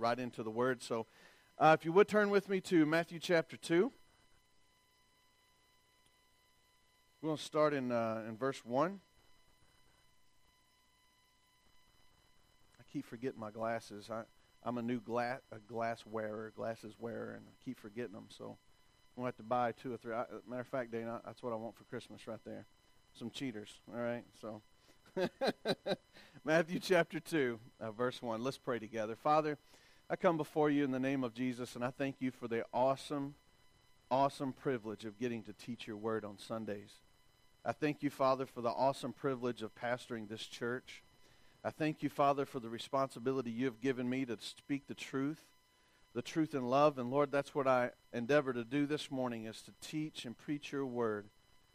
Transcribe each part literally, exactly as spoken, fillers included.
right into the Word. So uh, if you would turn with me to Matthew chapter two. We're going to start in, uh, in verse one. I keep forgetting my glasses. I, I'm a new gla- a glass wearer, glasses wearer, and I keep forgetting them. So I'm going to have to buy two or three. I, matter of fact, Dana, that's what I want for Christmas right there. Some cheaters, all right? So Matthew chapter two, uh, verse one. Let's pray together. Father, I come before you in the name of Jesus, and I thank you for the awesome, awesome privilege of getting to teach your word on Sundays. I thank you, Father, for the awesome privilege of pastoring this church. I thank you, Father, for the responsibility you have given me to speak the truth, the truth in love. And, Lord, that's what I endeavor to do this morning, is to teach and preach your word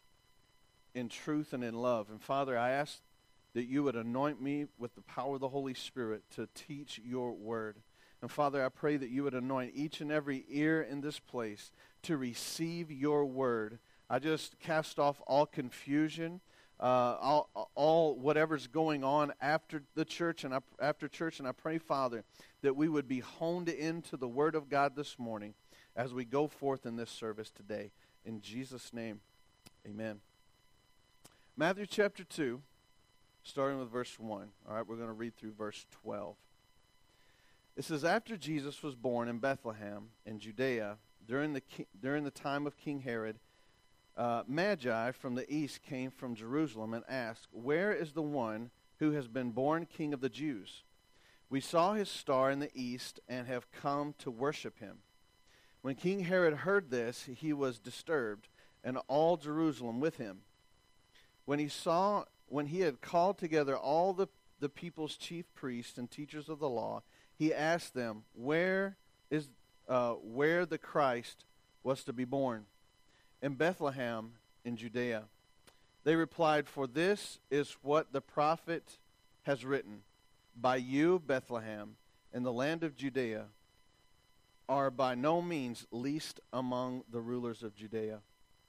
in truth and in love. And, Father, I ask that you would anoint me with the power of the Holy Spirit to teach your word. And, Father, I pray that you would anoint each and every ear in this place to receive your word. I just cast off all confusion, uh, all, all whatever's going on after the church and I, after church, and I pray, Father, that we would be honed into the Word of God this morning as we go forth in this service today. In Jesus' name, amen. Matthew chapter two, starting with verse one. All right, we're going to read through verse twelve. It says, after Jesus was born in Bethlehem in Judea during the ki- during the time of King Herod, Uh, Magi from the east came from Jerusalem and asked, where is the one who has been born King of the Jews? We saw his star in the east and have come to worship him. When King Herod heard this, he was disturbed, and all Jerusalem with him. When he saw, when he had called together all the, the people's chief priests and teachers of the law, he asked them, where is uh, where the Christ was to be born? In Bethlehem in Judea. They replied, for this is what the prophet has written. By you, Bethlehem, in the land of Judea, are by no means least among the rulers of Judea.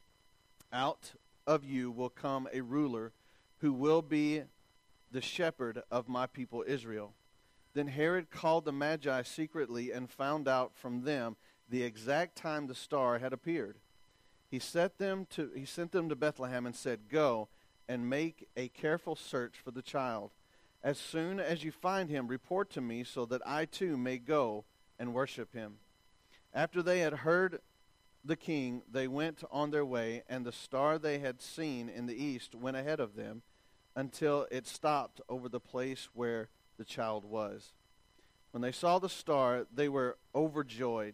Out of you will come a ruler who will be the shepherd of my people Israel. Then Herod called the Magi secretly and found out from them the exact time the star had appeared. He sent them to he sent them to Bethlehem and said, go and make a careful search for the child. As soon as you find him, report to me so that I too may go and worship him. After they had heard the king, they went on their way, and the star they had seen in the east went ahead of them until it stopped over the place where the child was. When they saw the star, they were overjoyed.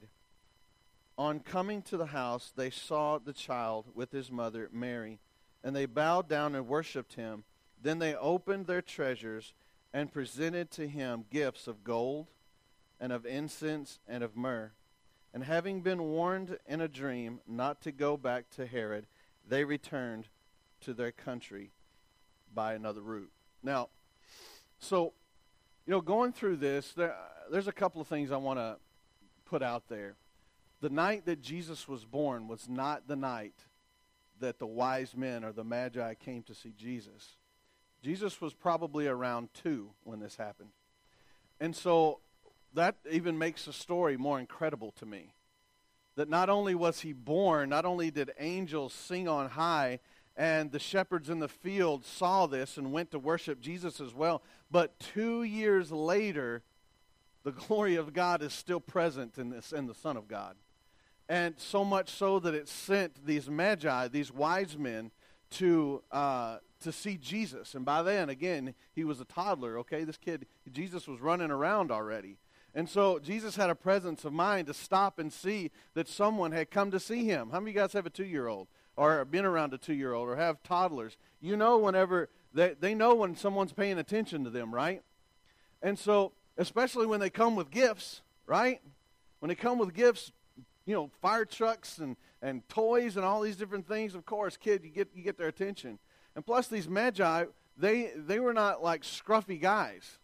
On coming to the house, they saw the child with his mother, Mary, and they bowed down and worshipped him. Then they opened their treasures and presented to him gifts of gold and of incense and of myrrh. And having been warned in a dream not to go back to Herod, they returned to their country by another route. Now, so, you know, going through this, there, there's a couple of things I want to put out there. The night that Jesus was born was not the night that the wise men or the Magi came to see Jesus. Jesus was probably around two when this happened. And so that even makes the story more incredible to me. That not only was he born, not only did angels sing on high, and the shepherds in the field saw this and went to worship Jesus as well, but two years later, the glory of God is still present in this in the Son of God. And so much so that it sent these Magi, these wise men, to uh, to see Jesus. And by then, again, he was a toddler, okay? This kid, Jesus was running around already. And so Jesus had a presence of mind to stop and see that someone had come to see him. How many of you guys have a two-year-old or been around a two-year-old or have toddlers? You know whenever, they, they know when someone's paying attention to them, right? And so, especially when they come with gifts, right? When they come with gifts, you know, fire trucks and, and toys and all these different things, of course, kid, you get you get their attention. And plus these Magi, they they were not like scruffy guys.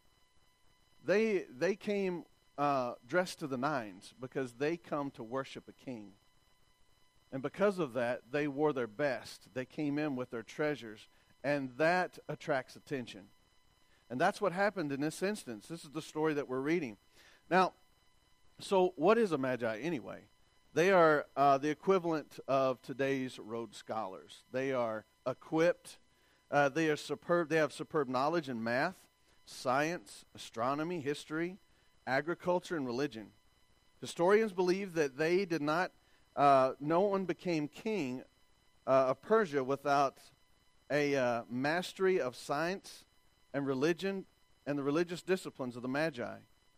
They they came uh, dressed to the nines because they come to worship a king. And because of that, they wore their best. They came in with their treasures, and that attracts attention. And that's what happened in this instance. This is the story that we're reading. Now, So what is a magi anyway? They are uh, the equivalent of today's Rhodes Scholars. They are equipped. Uh, they are superb. They have superb knowledge in math, science, astronomy, history, agriculture, and religion. Historians believe that they did not, uh, no one became king uh, of Persia without a uh, mastery of science and religion and the religious disciplines of the Magi.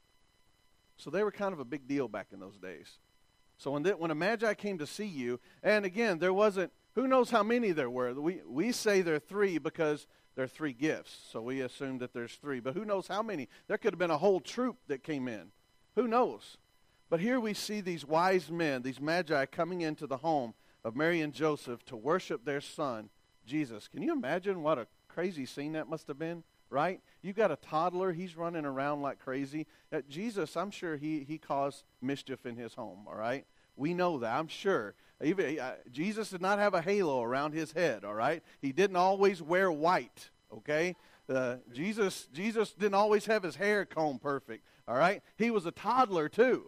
So they were kind of a big deal back in those days. So when, the, when a Magi came to see you, and again, there wasn't, who knows how many there were. We, we say there are three because there are three gifts, so we assume that there's three. But who knows how many? There could have been a whole troop that came in. Who knows? But here we see these wise men, these Magi, coming into the home of Mary and Joseph to worship their son, Jesus. Can you imagine what a crazy scene that must have been, right? You've got a toddler. He's running around like crazy. Uh, Jesus, I'm sure he, he caused mischief in his home, all right? We know that, I'm sure. Even, uh, Jesus did not have a halo around his head, all right? He didn't always wear white, okay? Uh, Jesus, Jesus didn't always have his hair combed perfect, all right? He was a toddler, too.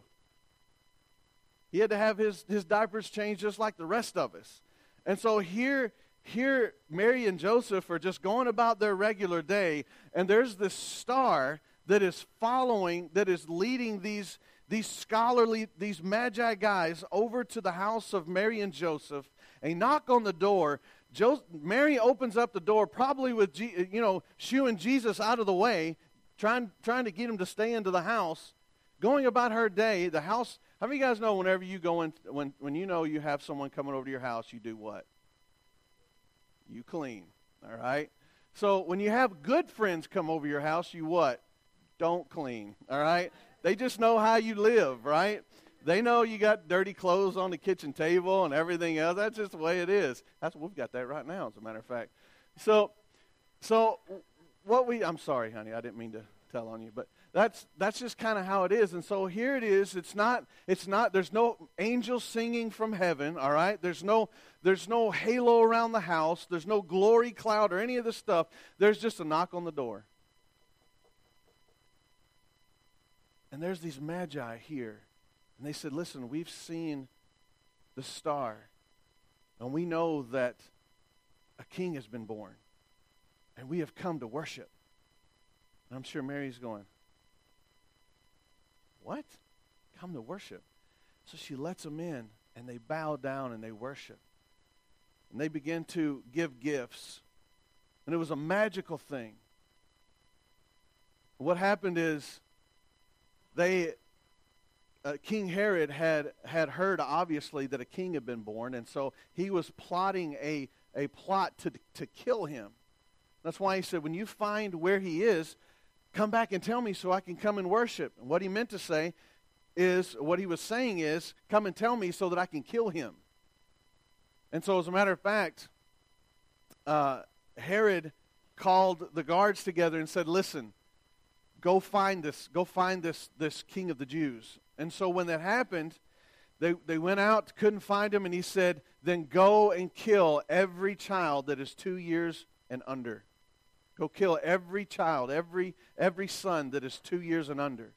He had to have his, his diapers changed just like the rest of us. And so here, here Mary and Joseph are just going about their regular day, and there's this star that is following, that is leading these, these scholarly, these Magi guys over to the house of Mary and Joseph. They knock on the door. Jo- Mary opens up the door, probably with, G- you know, shooing Jesus out of the way, trying, trying to get him to stay into the house, going about her day. The house... How many of you guys know whenever you go in, when, when you know you have someone coming over to your house, you do what? You clean, all right? So when you have good friends come over your house, you what? Don't clean, all right? They just know how you live, right? They know you got dirty clothes on the kitchen table and everything else. That's just the way it is. That's we've got that right now, as a matter of fact. So, so what we, I'm sorry, honey, I didn't mean to tell on you, but that's that's just kind of how it is. And so here it is. It's not it's not there's no angels singing from heaven, all right? There's no there's no halo around the house. There's no glory cloud or any of this stuff. There's just a knock on the door. And there's these Magi here. And they said, "Listen, we've seen the star. And we know that a king has been born. And we have come to worship." And I'm sure Mary's going, "What? Come to worship?" So she lets them in, and they bow down and they worship. And they begin to give gifts. And it was a magical thing. What happened is they, uh, King Herod had, had heard, obviously, that a king had been born, and so he was plotting a, a plot to, to kill him. That's why he said, when you find where he is, come back and tell me so I can come and worship. And what he meant to say is, what he was saying is, come and tell me so that I can kill him. And so as a matter of fact, uh, Herod called the guards together and said, "Listen, go find this, go find this, this king of the Jews." And so when that happened, they, they went out, couldn't find him, and he said, "Then go and kill every child that is two years and under." Go kill every child, every every son that is two years and under.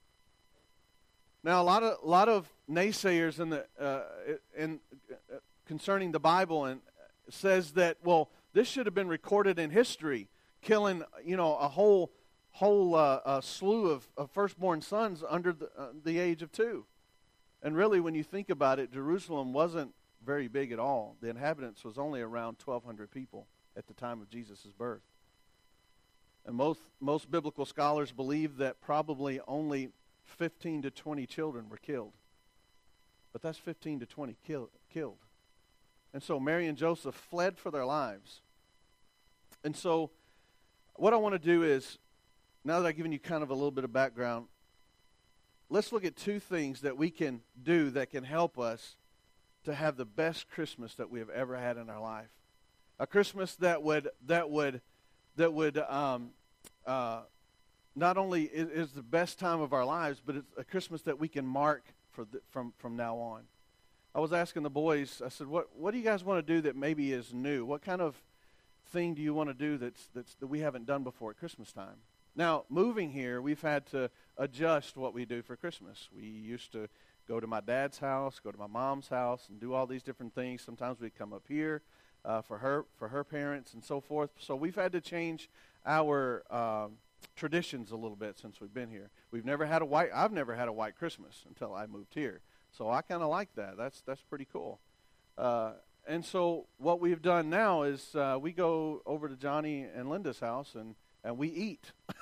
Now, a lot of a lot of naysayers in the uh, in uh, concerning the Bible and says that, well, this should have been recorded in history, killing you know a whole whole uh, uh, slew of, of firstborn sons under the, uh, the age of two. And really, when you think about it, Jerusalem wasn't very big at all. The inhabitants was only around twelve hundred people at the time of Jesus' birth. And most most biblical scholars believe that probably only fifteen to twenty children were killed. But that's fifteen to twenty kill, killed. And so Mary and Joseph fled for their lives. And so what I want to do is, now that I've given you kind of a little bit of background, let's look at two things that we can do that can help us to have the best Christmas that we have ever had in our life. A Christmas that would that would that would um, uh, not only is, is the best time of our lives, but it's a Christmas that we can mark for the, from from now on. I was asking the boys, I said, what what do you guys want to do that maybe is new? What kind of thing do you want to do that's that's that we haven't done before at Christmas time? Now, moving here, we've had to adjust what we do for Christmas. We used to go to my dad's house, go to my mom's house, and do all these different things. Sometimes we'd come up here uh, for her for her parents and so forth. So we've had to change our um, traditions a little bit since we've been here. We've never had a white. I've never had a white Christmas until I moved here. So I kind of like that. That's that's pretty cool. Uh, and so what we've done now is uh, we go over to Johnny and Linda's house and. And we eat.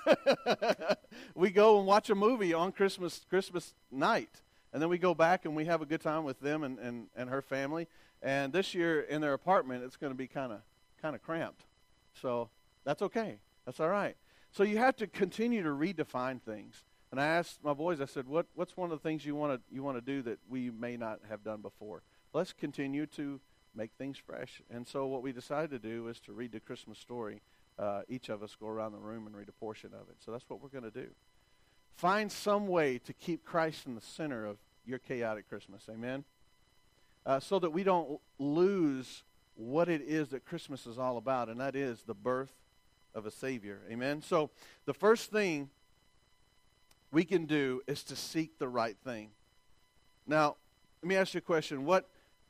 We go and watch a movie on Christmas Christmas night. And then we go back and we have a good time with them and, and, and her family. And this year in their apartment, it's going to be kind of kind of cramped. So that's okay. That's all right. So you have to continue to redefine things. And I asked my boys, I said, what what's one of the things you want to you want to do that we may not have done before? Let's continue to make things fresh. And so what we decided to do is to read the Christmas story. Uh, each of us go around the room and read a portion of it. So that's what we're going to do. Find some way to keep Christ in the center of your chaotic Christmas. Amen? Uh, so that we don't lose what it is that Christmas is all about, and that is the birth of a Savior. Amen? So the first thing we can do is to seek the right thing. Now, let me ask you a question. What,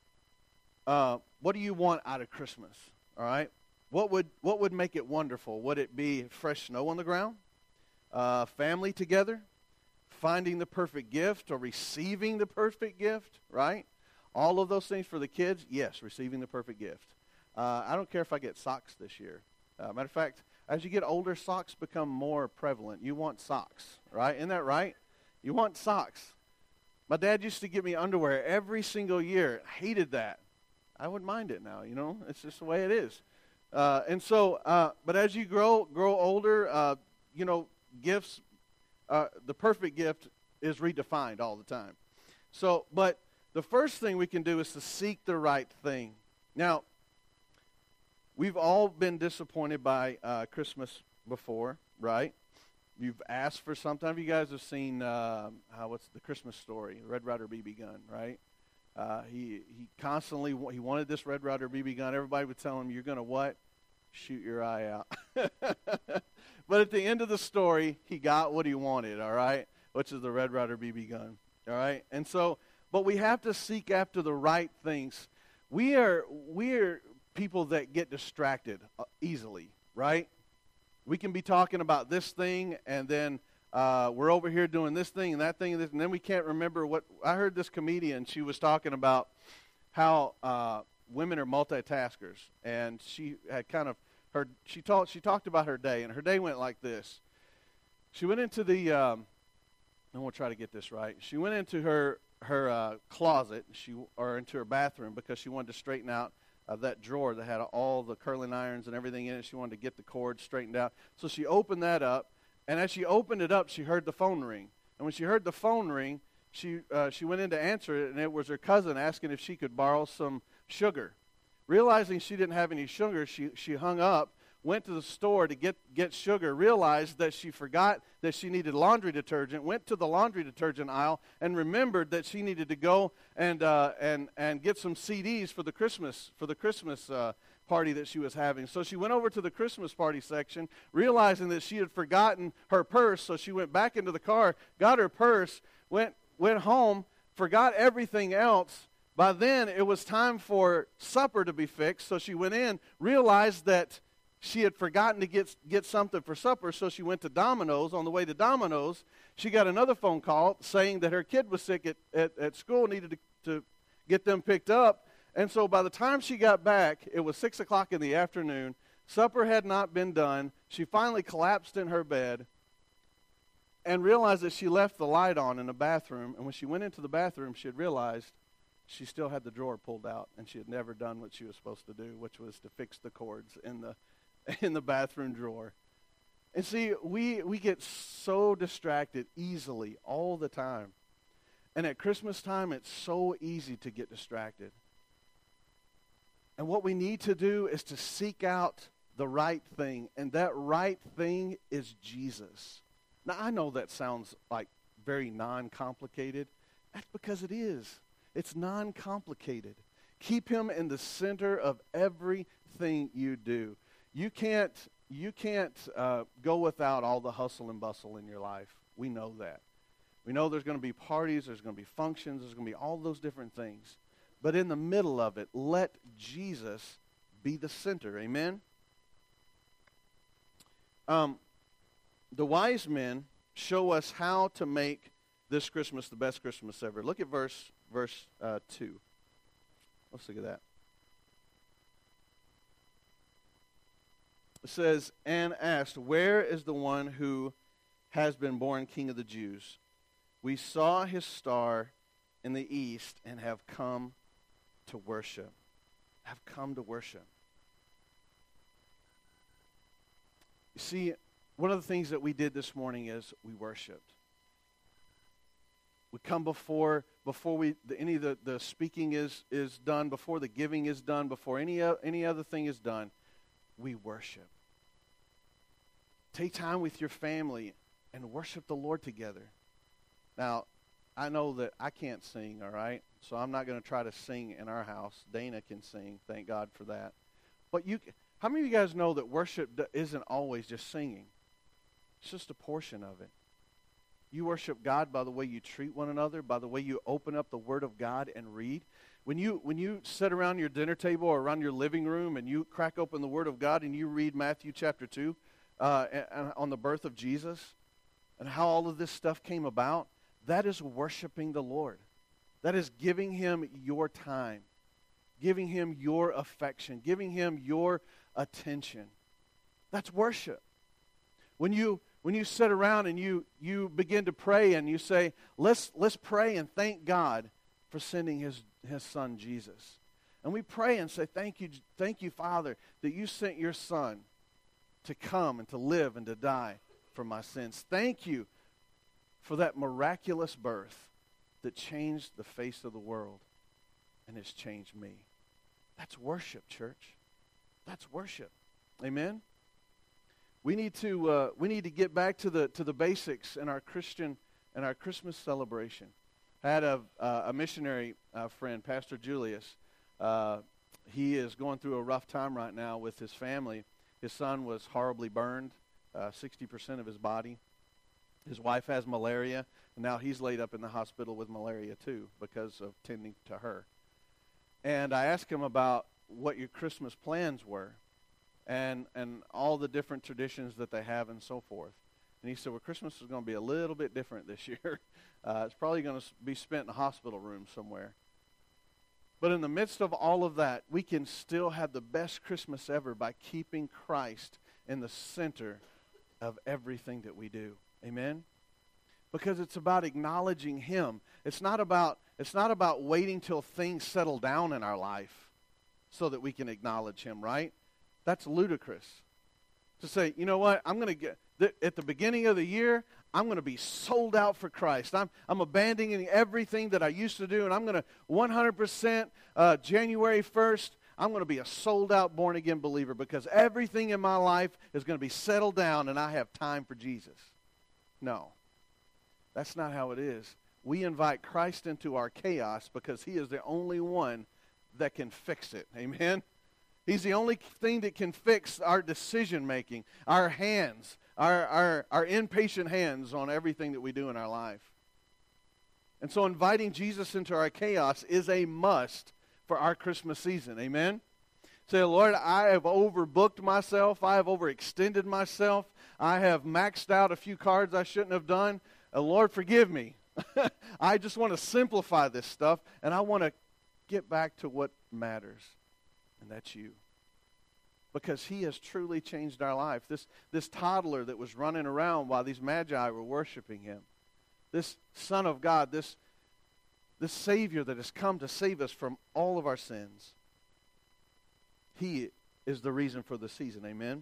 uh, what do you want out of Christmas? All right? What would what would make it wonderful? Would it be fresh snow on the ground, uh, family together, finding the perfect gift or receiving the perfect gift, right? All of those things for the kids, yes, receiving the perfect gift. Uh, I don't care if I get socks this year. Uh, matter of fact, as you get older, socks become more prevalent. You want socks, right? Isn't that right? You want socks. My dad used to give me underwear every single year. Hated that. I wouldn't mind it now, you know. It's just the way it is. Uh, and so, uh, but as you grow grow older, uh, you know, gifts, uh, the perfect gift is redefined all the time. So, but the first thing we can do is to seek the right thing. Now, we've all been disappointed by uh, Christmas before, right? You've asked for something. Have you guys have seen, uh, how, what's the Christmas Story, Red Ryder B B gun, right? Uh, he he constantly, he wanted this Red Ryder B B gun. Everybody would tell him, you're going to what? Shoot your eye out. But at the end of the story, he got what he wanted, all right? Which is the Red Ryder B B gun, all right? And so, but we have to seek after the right things. We are, we are people that get distracted easily, right? We can be talking about this thing, and then uh, we're over here doing this thing and that thing, and, this, and then we can't remember what. I heard this comedian, she was talking about how uh, women are multitaskers, and she had kind of, her. she talked she talked about her day, and her day went like this. She went into the, um, I'm going to try to get this right. She went into her, her uh, closet, she or into her bathroom, because she wanted to straighten out Uh, that drawer that had all the curling irons and everything in it. She wanted to get the cord straightened out. So she opened that up, and as she opened it up, she heard the phone ring. And when she heard the phone ring, she uh, she went in to answer it, and it was her cousin asking if she could borrow some sugar. Realizing she didn't have any sugar, she, she hung up, went to the store to get, get sugar, realized that she forgot that she needed laundry detergent, went to the laundry detergent aisle, and remembered that she needed to go and uh, and and get some C Ds for the Christmas for the Christmas uh, party that she was having. So she went over to the Christmas party section, realizing that she had forgotten her purse. So she went back into the car, got her purse, went went home, forgot everything else. By then, it was time for supper to be fixed. So she went in, realized that she had forgotten to get get something for supper, so she went to Domino's. On the way to Domino's, she got another phone call saying that her kid was sick at, at, at school, needed to, to get them picked up. And so by the time she got back, it was six o'clock in the afternoon. Supper had not been done. She finally collapsed in her bed and realized that she left the light on in the bathroom. And when she went into the bathroom, she had realized she still had the drawer pulled out, and she had never done what she was supposed to do, which was to fix the cords in the in the bathroom drawer. And see, we we get so distracted easily all the time. And at Christmas time, it's so easy to get distracted. And what we need to do is to seek out the right thing, and that right thing is Jesus. Now, I know that sounds like very non-complicated. That's because it is. It's non-complicated. Keep him in the center of everything you do. You can't you can't uh, go without all the hustle and bustle in your life. We know that. We know there's going to be parties, there's going to be functions, there's going to be all those different things. But in the middle of it, let Jesus be the center. Amen? Um, the wise men show us how to make this Christmas the best Christmas ever. Look at verse verse uh, two. Let's look at that. It says, and asked, where is the one who has been born King of the Jews? We saw his star in the east and have come to worship. Have come to worship. You see, one of the things that we did this morning is we worshiped. We come before before we the, any of the, the speaking is is done, before the giving is done, before any uh, any other thing is done, we worship. Take time with your family and worship the Lord together. Now, I know that I can't sing, all right? So I'm not going to try to sing in our house. Dana can sing, thank God for that. But you, how many of you guys know that worship isn't always just singing? It's just a portion of it. You worship God by the way you treat one another, by the way you open up the Word of God and read. When you when you sit around your dinner table or around your living room and you crack open the Word of God and you read Matthew chapter two uh, and, on the birth of Jesus and how all of this stuff came about, that is worshiping the Lord. That is giving him your time, giving him your affection, giving him your attention. That's worship. When you when you sit around and you you begin to pray and you say, let's let's pray and thank God for sending his, his son Jesus. And we pray and say, thank you, thank you, Father, that you sent your son to come and to live and to die for my sins. Thank you for that miraculous birth that changed the face of the world and has changed me. That's worship, church. That's worship. Amen? We need to uh, we need to get back to the to the basics in our Christian and our Christmas celebration. I had a uh, a missionary uh, friend, Pastor Julius. Uh, he is going through a rough time right now with his family. His son was horribly burned, uh, sixty percent of his body. His wife has malaria, and now he's laid up in the hospital with malaria too because of tending to her. And I asked him about what your Christmas plans were and and all the different traditions that they have and so forth. And he said, well, Christmas is going to be a little bit different this year. Uh, it's probably going to be spent in a hospital room somewhere. But in the midst of all of that, we can still have the best Christmas ever by keeping Christ in the center of everything that we do. Amen? Because it's about acknowledging him. It's not about it's not about waiting till things settle down in our life so that we can acknowledge him, right? That's ludicrous. To say, you know what, I'm going to get, th- at the beginning of the year, I'm going to be sold out for Christ. I'm I'm abandoning everything that I used to do, and I'm going to one hundred percent uh, January first, I'm going to be a sold-out, born-again believer because everything in my life is going to be settled down, and I have time for Jesus. No, that's not how it is. We invite Christ into our chaos because he is the only one that can fix it. Amen? He's the only thing that can fix our decision-making, our hands, our, our, our impatient hands on everything that we do in our life. And so inviting Jesus into our chaos is a must for our Christmas season. Amen? Say, Lord, I have overbooked myself. I have overextended myself. I have maxed out a few cards I shouldn't have done. Uh, Lord, forgive me. I just want to simplify this stuff, and I want to get back to what matters. And that's you. Because he has truly changed our life. This, this toddler that was running around while these magi were worshiping him. This Son of God, this, this Savior that has come to save us from all of our sins. He is the reason for the season. Amen?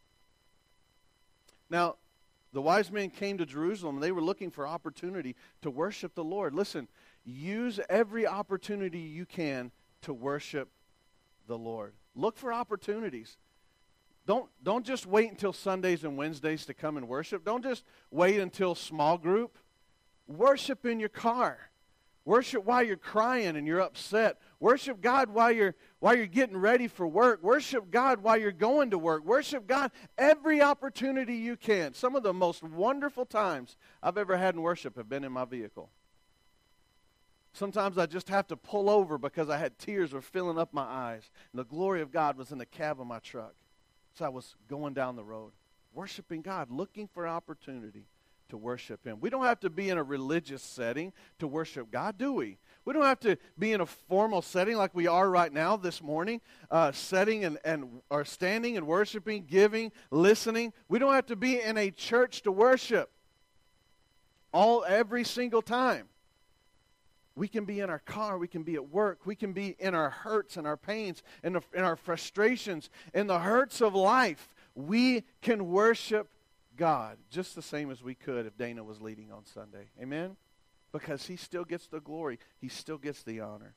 Now, the wise men came to Jerusalem, and they were looking for opportunity to worship the Lord. Listen, use every opportunity you can to worship the Lord. Look for opportunities. Don't, don't just wait until Sundays and Wednesdays to come and worship. Don't just wait until small group. Worship in your car. Worship while you're crying and you're upset. Worship God while you're while you're getting ready for work. Worship God while you're going to work. Worship God every opportunity you can. Some of the most wonderful times I've ever had in worship have been in my vehicle. Sometimes I just have to pull over because I had tears were filling up my eyes. And the glory of God was in the cab of my truck. So I was going down the road, worshiping God, looking for an opportunity to worship Him. We don't have to be in a religious setting to worship God, do we? We don't have to be in a formal setting like we are right now this morning, uh, setting and, and or standing and worshiping, giving, listening. We don't have to be in a church to worship all every single time. We can be in our car, we can be at work, we can be in our hurts and our pains, in, the, in our frustrations, in the hurts of life. We can worship God just the same as we could if Dana was leading on Sunday. Amen? Because He still gets the glory. He still gets the honor.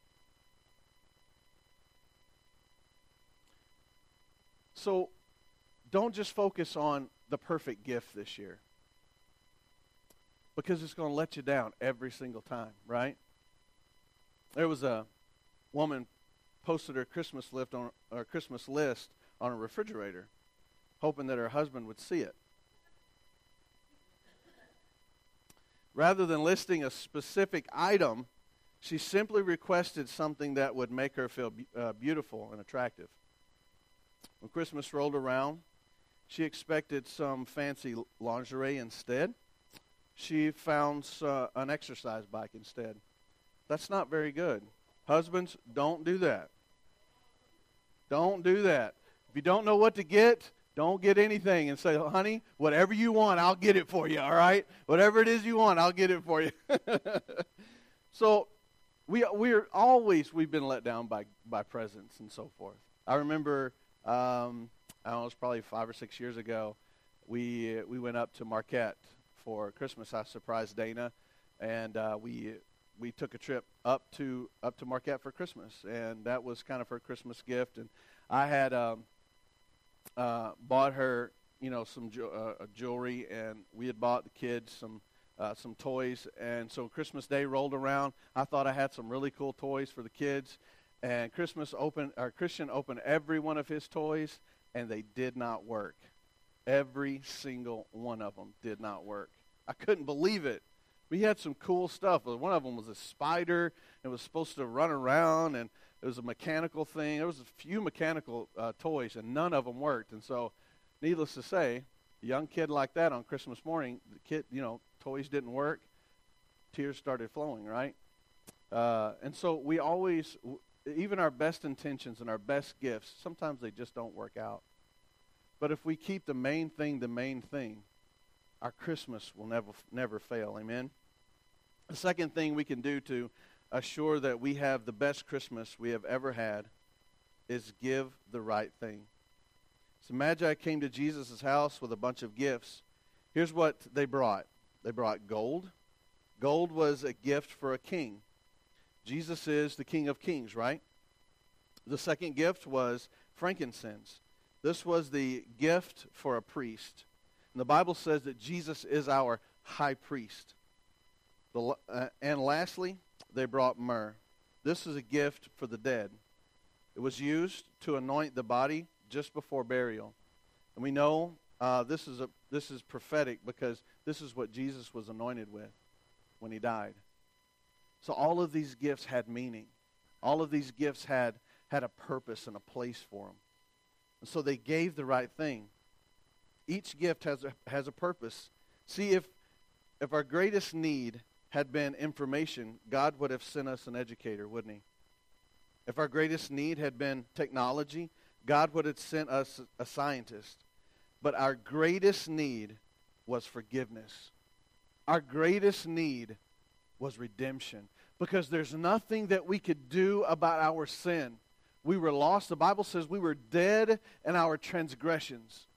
So don't just focus on the perfect gift this year, because it's going to let you down every single time, right? There was a woman posted her Christmas list on her Christmas list on a refrigerator, hoping that her husband would see it. Rather than listing a specific item, she simply requested something that would make her feel uh, beautiful and attractive. When Christmas rolled around, she expected some fancy lingerie instead. She found uh, an exercise bike instead. That's not very good. Husbands, don't do that. Don't do that. If you don't know what to get, don't get anything and say, honey, whatever you want, I'll get it for you, all right? Whatever it is you want, I'll get it for you. So we, we're always, we've been let down by, by presents and so forth. I remember, um, I don't know, it was probably five or six years ago, we we went up to Marquette for Christmas. I surprised Dana, and uh, we we took a trip up to up to Marquette for Christmas, and that was kind of her Christmas gift. And I had um, uh, bought her, you know, some ju- uh, jewelry, and we had bought the kids some uh, some toys. And so Christmas Day rolled around. I thought I had some really cool toys for the kids, and Christmas opened, or Christian opened every one of his toys, and they did not work. Every single one of them did not work. I couldn't believe it. We had some cool stuff. One of them was a spider. It was supposed to run around, and it was a mechanical thing. There was a few mechanical uh, toys, and none of them worked. And so, needless to say, a young kid like that on Christmas morning, the kid, you know, toys didn't work. Tears started flowing, right? Uh, and so we always, even our best intentions and our best gifts, sometimes they just don't work out. But if we keep the main thing the main thing, our Christmas will never never fail. Amen? The second thing we can do to assure that we have the best Christmas we have ever had is give the right thing. So Magi came to Jesus' house with a bunch of gifts. Here's what they brought. They brought gold. Gold was a gift for a king. Jesus is the King of Kings, right? The second gift was frankincense. This was the gift for a priest. And the Bible says that Jesus is our high priest. The, uh, and lastly, they brought myrrh. This is a gift for the dead. It was used to anoint the body just before burial. And we know uh, this is a this is prophetic because this is what Jesus was anointed with when he died. So all of these gifts had meaning. All of these gifts had, had a purpose and a place for them. And so they gave the right thing. Each gift has a, has a purpose. See, if if our greatest need had been information, God would have sent us an educator, wouldn't he? If our greatest need had been technology, God would have sent us a scientist. But our greatest need was forgiveness. Our greatest need was redemption. Because there's nothing that we could do about our sin. We were lost. The Bible says we were dead in our transgressions.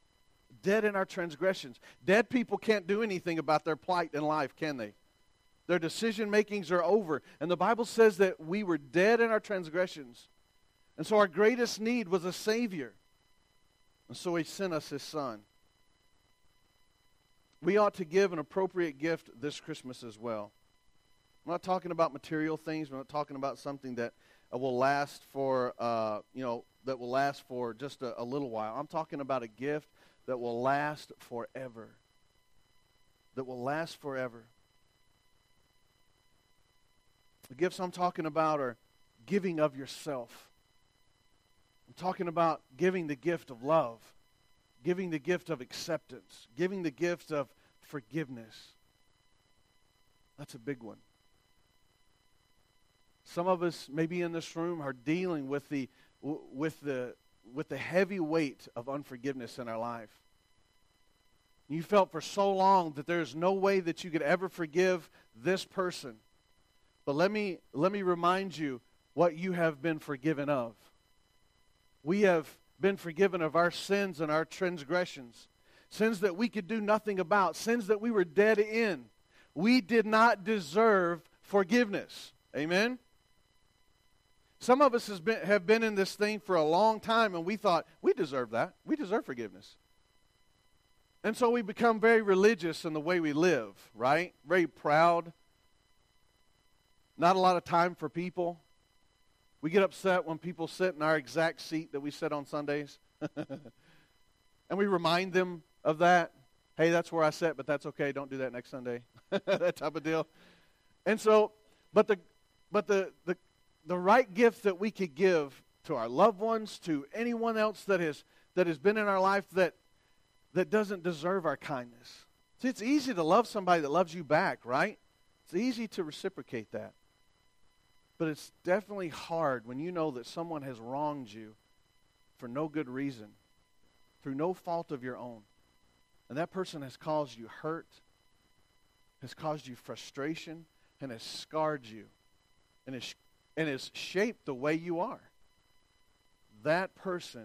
Dead in our transgressions. Dead people can't do anything about their plight in life, can they? Their decision makings are over. And the Bible says that we were dead in our transgressions. And so our greatest need was a Savior. And so he sent us his Son. We ought to give an appropriate gift this Christmas as well. I'm not talking about material things. We're not talking about something that uh, will last for, uh, you know, that will last for just a, a little while. I'm talking about a gift that will last forever. That will last forever. The gifts I'm talking about are giving of yourself. I'm talking about giving the gift of love, giving the gift of acceptance, giving the gift of forgiveness. That's a big one. Some of us, maybe in this room, are dealing with the with the with the heavy weight of unforgiveness in our life. You felt for so long that there's no way that you could ever forgive this person. But let me let me remind you what you have been forgiven of. We have been forgiven of our sins and our transgressions, sins that we could do nothing about, sins that we were dead in. We did not deserve forgiveness. Amen? Some of us has been, have been in this thing for a long time, and we thought, we deserve that. We deserve forgiveness. And so we become very religious in the way we live, right? Very proud. Not a lot of time for people. We get upset when people sit in our exact seat that we sit on Sundays. And we remind them of that. Hey, that's where I sit, but that's okay. Don't do that next Sunday. That type of deal. And so, but the but the, the the right gift that we could give to our loved ones, to anyone else that has that has been in our life that that doesn't deserve our kindness. See, it's easy to love somebody that loves you back, right? It's easy to reciprocate that. But it's definitely hard when you know that someone has wronged you for no good reason, through no fault of your own. And that person has caused you hurt, has caused you frustration, and has scarred you, and has, and has shaped the way you are. That person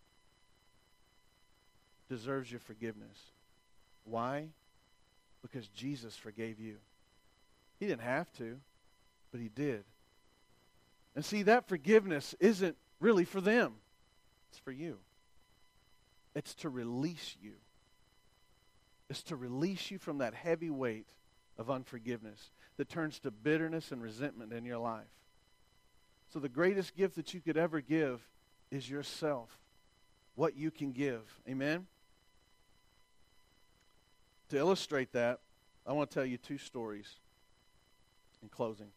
deserves your forgiveness. Why? Because Jesus forgave you. He didn't have to, but he did. And see, that forgiveness isn't really for them. It's for you. It's to release you. It's to release you from that heavy weight of unforgiveness that turns to bitterness and resentment in your life. So the greatest gift that you could ever give is yourself. What you can give. Amen? To illustrate that, I want to tell you two stories in closing.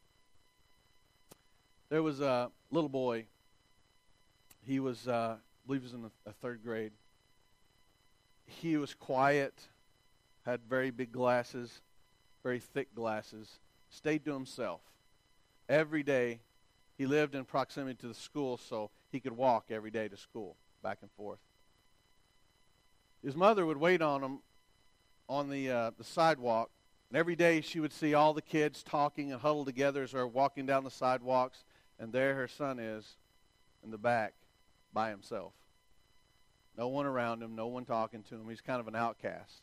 There was a little boy. He was, uh, I believe he was in the a third grade. He was quiet, had very big glasses, very thick glasses, stayed to himself. Every day, he lived in proximity to the school, so he could walk every day to school, back and forth. His mother would wait on him on the uh, the sidewalk, and every day she would see all the kids talking and huddled together as they're walking down the sidewalks. And there her son is in the back by himself. No one around him, no one talking to him. He's kind of an outcast.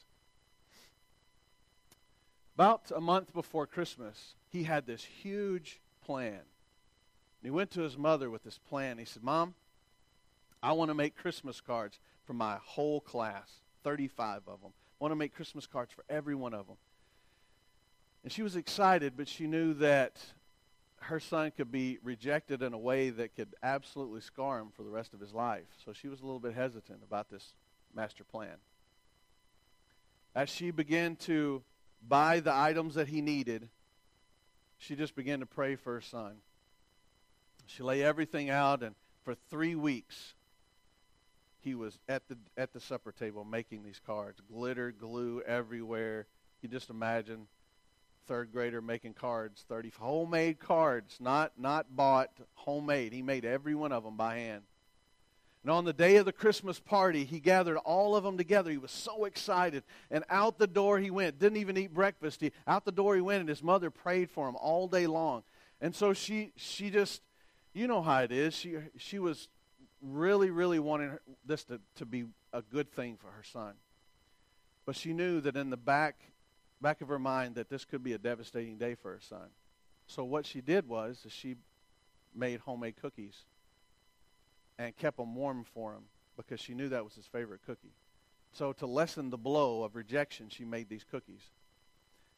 About a month before Christmas, he had this huge plan. And he went to his mother with this plan. He said, Mom, I want to make Christmas cards for my whole class, thirty-five of them. I want to make Christmas cards for every one of them. And she was excited, but she knew that her son could be rejected in a way that could absolutely scar him for the rest of his life. So she was a little bit hesitant about this master plan. As she began to buy the items that he needed, she just began to pray for her son. She laid everything out, and for three weeks, he was at the at the supper table making these cards. Glitter, glue everywhere. You just imagine third grader making cards, thirty homemade cards, not not bought, homemade. He made every one of them by hand. And on the day of the Christmas party, he gathered all of them together. He was so excited. And out the door he went. Didn't even eat breakfast. He, out the door he went, and his mother prayed for him all day long. And so she she just, you know how it is. She she was really, really wanting her, this to, to be a good thing for her son. But she knew that in the back back of her mind that this could be a devastating day for her son. So what she did was is she made homemade cookies and kept them warm for him because she knew that was his favorite cookie. So to lessen the blow of rejection, she made these cookies.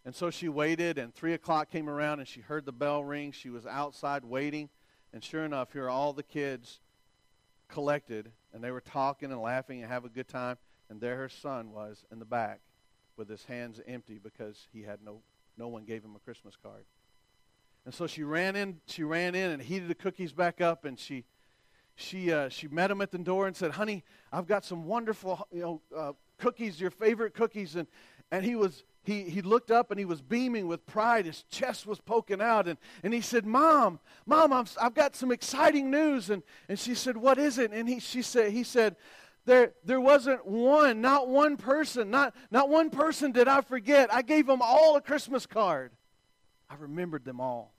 And so she waited, and three o'clock came around, and she heard the bell ring. She was outside waiting, and sure enough, here are all the kids collected, and they were talking and laughing and having a good time, and there her son was in the back with his hands empty because he had no, no one gave him a Christmas card. And so she ran in, she ran in and heated the cookies back up, and she she uh, she met him at the door and said, "Honey, I've got some wonderful, you know, uh, cookies, your favorite cookies." And and he was he he looked up and he was beaming with pride. His chest was poking out, and, and he said, "Mom, Mom, I'm, I've got some exciting news." And and she said, "What is it?" And he she said he said. There, there wasn't one, not one person, not, not one person did I forget. I gave them all a Christmas card. I remembered them all.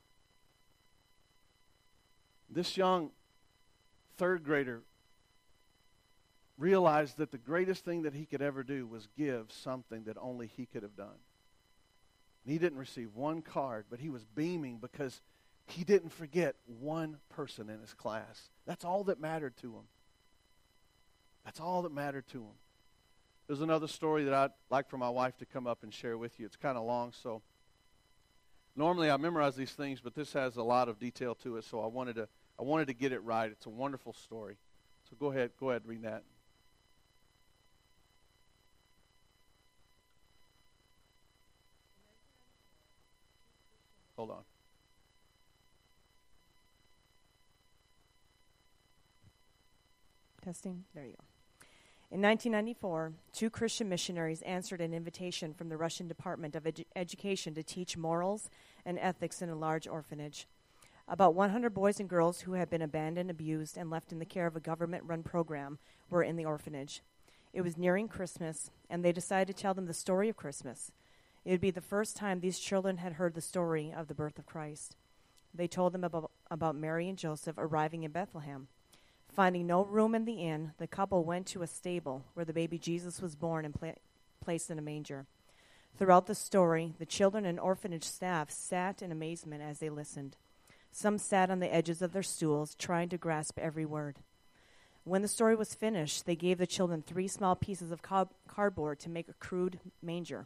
This young third grader realized that the greatest thing that he could ever do was give something that only he could have done. And he didn't receive one card, but he was beaming because he didn't forget one person in his class. That's all that mattered to him. That's all that mattered to him. There's another story that I'd like for my wife to come up and share with you. It's kind of long, so normally I memorize these things, but this has a lot of detail to it, so I wanted to I wanted to get it right. It's a wonderful story. So go ahead, go ahead, read that. Hold on. Testing. There you go. In nineteen ninety-four, two Christian missionaries answered an invitation from the Russian Department of Edu- Education to teach morals and ethics in a large orphanage. About one hundred boys and girls who had been abandoned, abused, and left in the care of a government-run program were in the orphanage. It was nearing Christmas, and they decided to tell them the story of Christmas. It would be the first time these children had heard the story of the birth of Christ. They told them about, about Mary and Joseph arriving in Bethlehem. Finding no room in the inn, the couple went to a stable where the baby Jesus was born and pla- placed in a manger. Throughout the story, the children and orphanage staff sat in amazement as they listened. Some sat on the edges of their stools, trying to grasp every word. When the story was finished, they gave the children three small pieces of ca- cardboard to make a crude manger.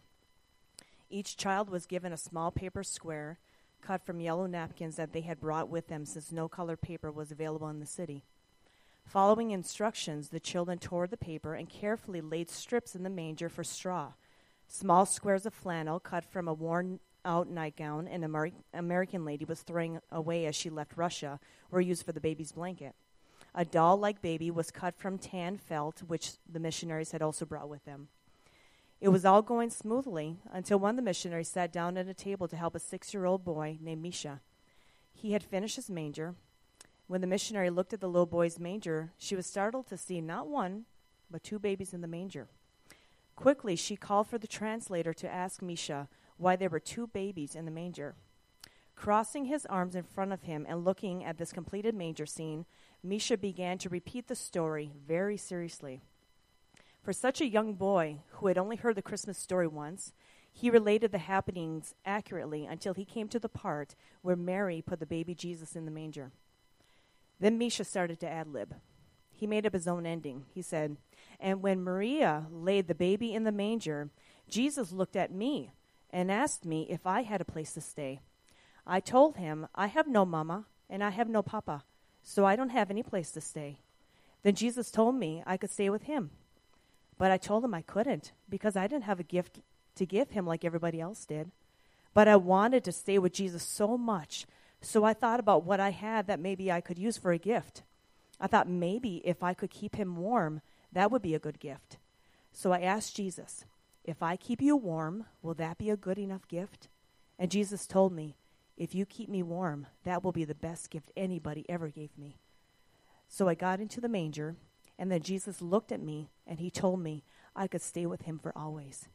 Each child was given a small paper square cut from yellow napkins that they had brought with them since no colored paper was available in the city. Following instructions, the children tore the paper and carefully laid strips in the manger for straw. Small squares of flannel cut from a worn-out nightgown an Amer- American lady was throwing away as she left Russia were used for the baby's blanket. A doll-like baby was cut from tan felt, which the missionaries had also brought with them. It was all going smoothly until one of the missionaries sat down at a table to help a six-year-old boy named Misha. He had finished his manger. When the missionary looked at the little boy's manger, she was startled to see not one, but two babies in the manger. Quickly, she called for the translator to ask Misha why there were two babies in the manger. Crossing his arms in front of him and looking at this completed manger scene, Misha began to repeat the story very seriously. For such a young boy who had only heard the Christmas story once, he related the happenings accurately until he came to the part where Mary put the baby Jesus in the manger. Then Misha started to ad-lib. He made up his own ending. He said, "And when Maria laid the baby in the manger, Jesus looked at me and asked me if I had a place to stay. I told him, I have no mama and I have no papa, so I don't have any place to stay. Then Jesus told me I could stay with him. But I told him I couldn't because I didn't have a gift to give him like everybody else did. But I wanted to stay with Jesus so much, so I thought about what I had that maybe I could use for a gift. I thought maybe if I could keep him warm, that would be a good gift. So I asked Jesus, if I keep you warm, will that be a good enough gift? And Jesus told me, if you keep me warm, that will be the best gift anybody ever gave me. So I got into the manger, and then Jesus looked at me, and he told me I could stay with him for always.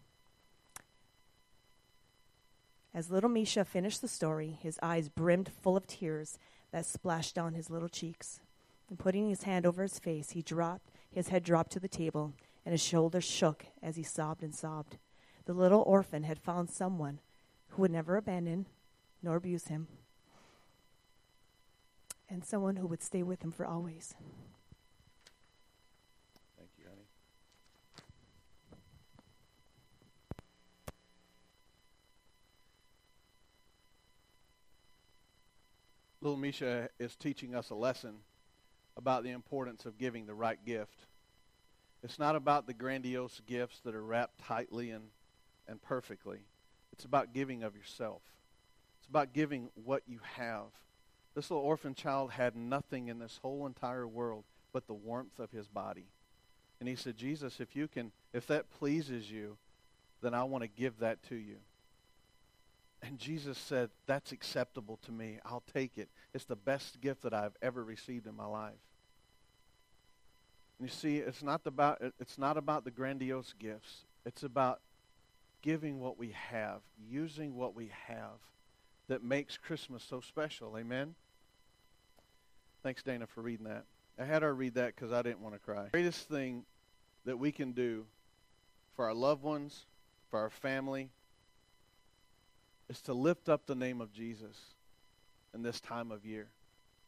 As little Misha finished the story, his eyes brimmed full of tears that splashed down his little cheeks. And putting his hand over his face, he dropped, his head dropped to the table, and his shoulders shook as he sobbed and sobbed. The little orphan had found someone who would never abandon nor abuse him, and someone who would stay with him for always. Thank you, honey. Little Misha is teaching us a lesson about the importance of giving the right gift. It's not about the grandiose gifts that are wrapped tightly and, and perfectly. It's about giving of yourself. It's about giving what you have. This little orphan child had nothing in this whole entire world but the warmth of his body. And he said, Jesus, if you can, if that pleases you, then I want to give that to you. And Jesus said, that's acceptable to me. I'll take it. It's the best gift that I've ever received in my life. And you see, it's not about, it's not about the grandiose gifts. It's about giving what we have, using what we have that makes Christmas so special. Amen? Thanks, Dana, for reading that. I had her read that because I didn't want to cry. The greatest thing that we can do for our loved ones, for our family, is to lift up the name of Jesus in this time of year.